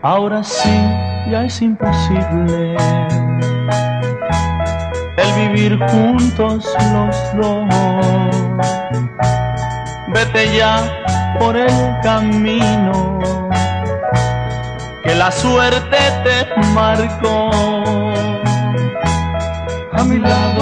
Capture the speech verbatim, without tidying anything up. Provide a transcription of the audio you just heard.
Ahora sí, ya es imposible el vivir juntos los dos. Vete ya por el camino que la suerte te marcó. A mi lado